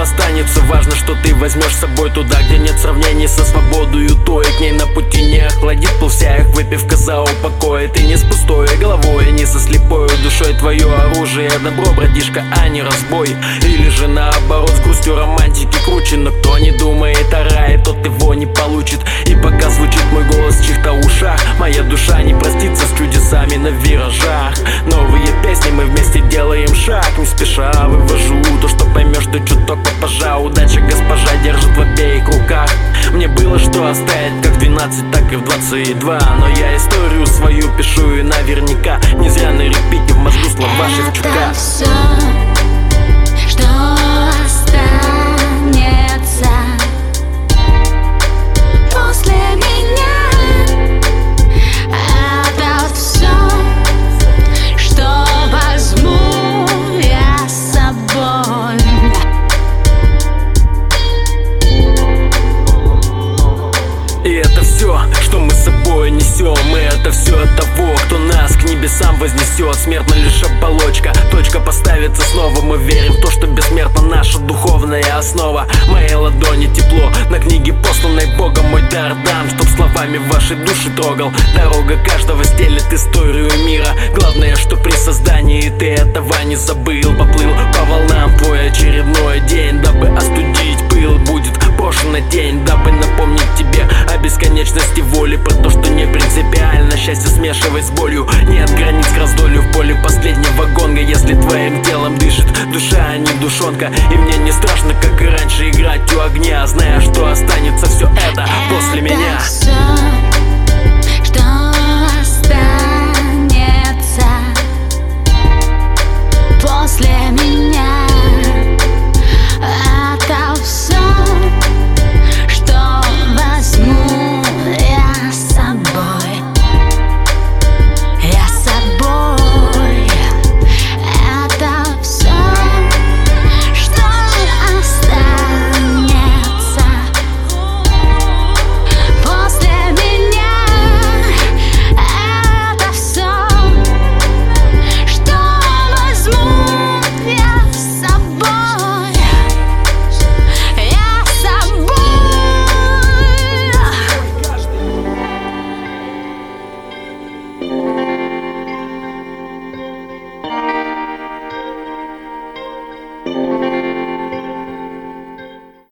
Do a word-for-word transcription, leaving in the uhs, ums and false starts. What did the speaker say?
останется. Важно, что ты возьмешь с собой туда, где нет сравнений со свободою. То и к ней на пути не охладит пыл вся их выпивка за упокой. Ты не с пустой головой, не со слепой душой. Твое оружие добро, братишка, а не разбой. Или же наоборот, с грустью романтики круче. Но кто не думает о рае, тот его не получит. И пока звучит мой голос в чьих-то ушах, моя душа не простится с чудесами на виражах. Новые песни мы вместе делаем шаг, не спеша вывожу то, что поймешь ты чуток попозже. Удача, госпожа, держит в обеих руках. Мне было что оставить как в двенадцать, так и в двадцать два. Но я историю свою пишу и наверняка не зря на репите в мозгу слова Шевчука. Это все, что останется после меня. Это все, что возьму я с собой. И это все, что мы с собой несем. И это все от того, кто нас к небесам вознесет. Смертна лишь оболочка, точка поставится снова. Мы верим в то, что бессмертна наша духовная основа. Моей ладони тепло, на книге посланной Богом мой дар дан, чтоб словами ваши души трогал. Дорога каждого стелет историю мира. Главное, что при создании ты этого не забыл. Поплыл по волнам твой очередной день, дабы остудить пыл. Будет брошена тень, дабы напомнить тебе о бесконечности воли, про то, что не принципиально счастье смешивать с болью. Нет границ к раздолью в поле последнего гонга. Если твоим телом дышит душа, а не душонка. И мне не страшно, как и раньше, играть у огня, зная, что останется все это после меня. Все